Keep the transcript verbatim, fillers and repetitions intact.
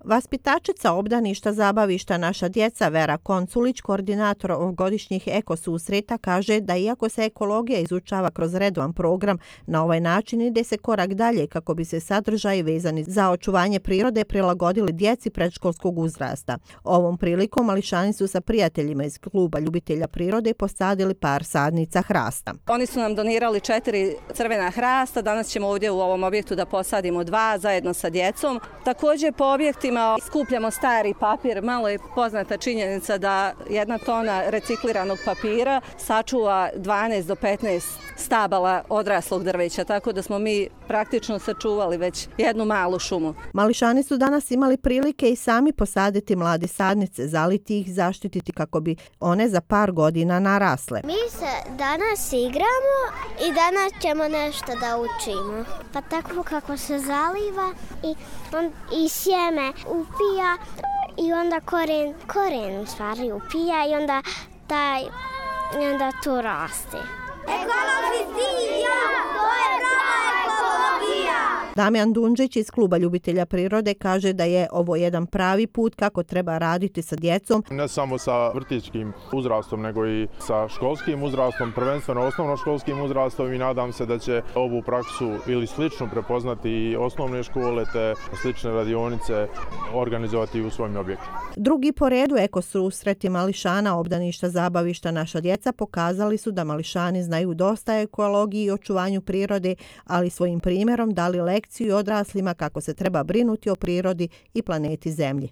Vaspitačica obdaništa zabavišta Naša djeca Vera Konculić, koordinator ovogodišnjih ekosusreta, kaže da iako se ekologija izučava kroz redovan program, na ovaj način ide se korak dalje kako bi se sadržaji vezani za očuvanje prirode prilagodili djeci predškolskog uzrasta. Ovom prilikom mališani su sa prijateljima iz kluba ljubitelja prirode posadili par sadnica hrasta. Oni su nam donirali četiri crvena hrasta, danas ćemo ovdje u ovom objektu da posadimo dva zajedno sa djecom. Također po objektima skupljamo stari papir. Malo je poznata činjenica da jedna tona recikliranog papira sačuva dvanaest do petnaest stabala odraslog drveća, tako da smo mi praktično sačuvali već jednu malu šumu. Mališani su danas imali prilike i sami posaditi mlade sadnice, zaliti ih, zaštititi kako bi one za par godina narasle. Mi se danas igramo i danas ćemo nešto da učimo. Pa tako kako se zaliva i, on, i sjeme upija i onda koren, koren u stvari upija i onda, taj, i onda to raste. Ekologizija, to je prava ekologija! Damjan Dunđić iz kluba ljubitelja prirode kaže da je ovo jedan pravi put kako treba raditi sa djecom. Ne samo sa vrtićkim uzrastom, nego i sa školskim uzrastom, prvenstveno osnovnoškolskim uzrastom, i nadam se da će ovu praksu ili sličnu prepoznati i osnovne škole te slične radionice organizovati u svojim objektima. Drugi po redu ekosusreti mališana obdaništa zabavišta Naša djeca pokazali su da mališani znaju dosta o ekologiji i očuvanju prirode, ali svojim primjerom dali lekciju odraslima kako se treba brinuti o prirodi i planeti Zemlji.